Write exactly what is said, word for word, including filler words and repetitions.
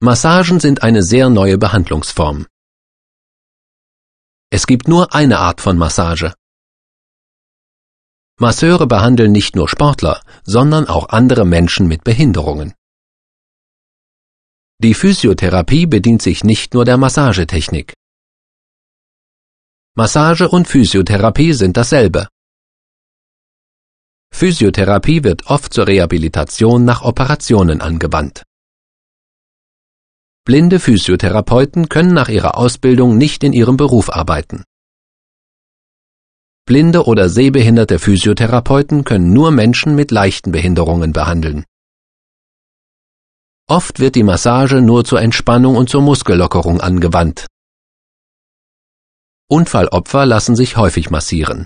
Massagen sind eine sehr neue Behandlungsform. Es gibt nur eine Art von Massage. Masseure behandeln nicht nur Sportler, sondern auch andere Menschen mit Behinderungen. Die Physiotherapie bedient sich nicht nur der Massagetechnik. Massage und Physiotherapie sind dasselbe. Physiotherapie wird oft zur Rehabilitation nach Operationen angewandt. Blinde Physiotherapeuten können nach ihrer Ausbildung nicht in ihrem Beruf arbeiten. Blinde oder sehbehinderte Physiotherapeuten können nur Menschen mit leichten Behinderungen behandeln. Oft wird die Massage nur zur Entspannung und zur Muskellockerung angewandt. Unfallopfer lassen sich häufig massieren.